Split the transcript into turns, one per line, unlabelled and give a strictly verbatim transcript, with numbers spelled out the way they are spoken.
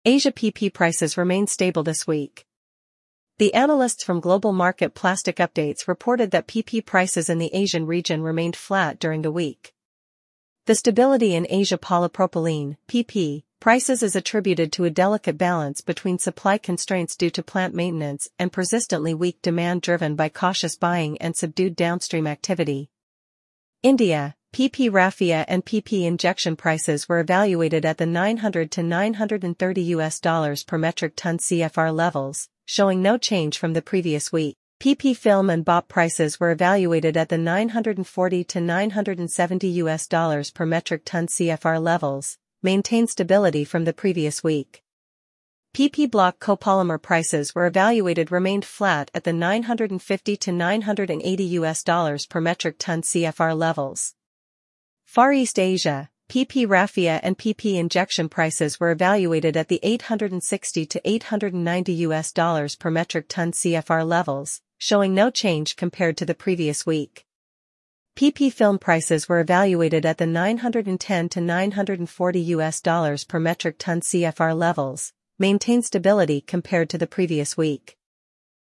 Asia P P prices remained stable this week. The analysts from Global Market Plastic Updates reported that P P prices in the Asian region remained flat during the week. The stability in Asia polypropylene (P P) prices is attributed to a delicate balance between supply constraints due to plant maintenance and persistently weak demand driven by cautious buying and subdued downstream activity. India, P P raffia and P P injection prices were evaluated at the nine hundred to nine hundred thirty U S dollars per metric ton C F R levels, showing no change from the previous week. P P film and B O P prices were evaluated at the nine hundred forty to nine hundred seventy U S dollars per metric ton C F R levels, maintained stability from the previous week. P P block copolymer prices were evaluated remained flat at the nine hundred fifty to nine hundred eighty U S dollars per metric ton C F R levels. Far East Asia, P P raffia and P P injection prices were evaluated at the eight hundred sixty to eight hundred ninety U S dollars per metric ton C F R levels, showing no change compared to the previous week. P P film prices were evaluated at the nine hundred ten to nine hundred forty U S dollars per metric ton C F R levels, maintained stability compared to the previous week.